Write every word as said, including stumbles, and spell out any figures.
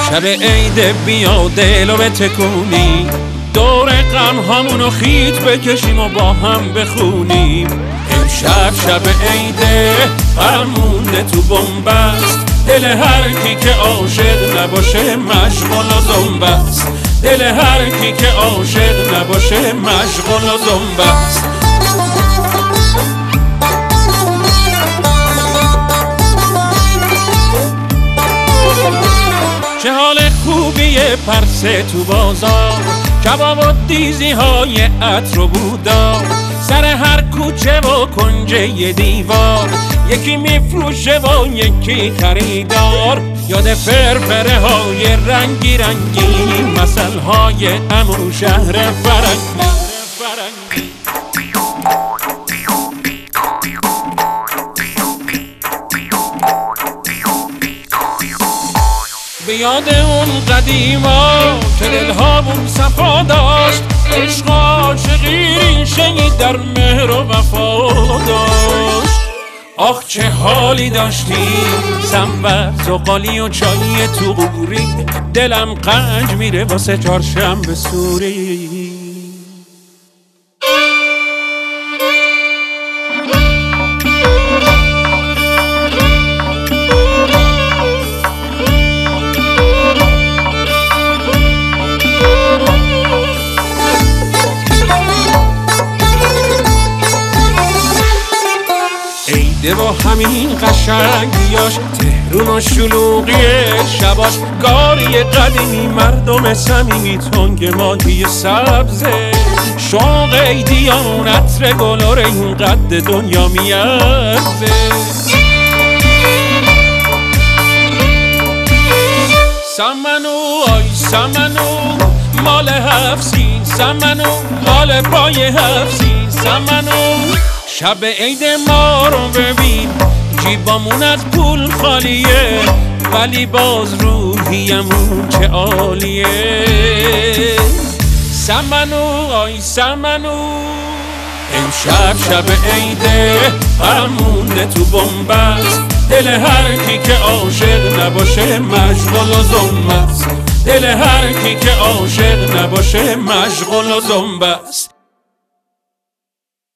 شب عید بیا دلو بتکونی، دور غم همونو خیت بکشیم و با هم بخونیم. امشب شب عیده فرمونده تو بنبست، دل هر کی که عاشق نباشه مشغول و زنبست. دل هر کی که عاشق نباشه مشغول و زنبست. چه حال خوبیه پرسه تو بازار، کباب و دیزی های عطر و بودار. سر هر کوچه و کنجه ی دیوار یکی میفروشه و یکی خریدار. یاد فرفره های رنگی رنگی، مثل های همون شهر فرنگی. به یاد اون قدیما که دلهامون صفا داشت، عشق و عاشقی ریشه‌ای در مهر و وفا داشت. آخ چه حالی داشتیم، سنبت و قالی و چای تو قوری، دلم قنج میره واسه چهارشنبه سوری. عیده با همین قشنگیاش، تهرون و شلوغی شباش، گاری قدیمی مردم صمیمی، تنگ ماهی سبزه. شوق عیدیان عطر گلار این قد دنیا میارزه. سمنو آی سمنو مال هفسین، سمنو مال پای هفسین. سمنو شب عید ما رو ببین، جیبامون از پول خالیه، ولی باز روحیمون چه عالیه. سمنو آی سمنو امشب شب عیده فرمونده تو بنبست، دل هر کی که عاشق نباشه مشغول و زنبست. دل هر کی که عاشق نباشه مشغول و زنبست.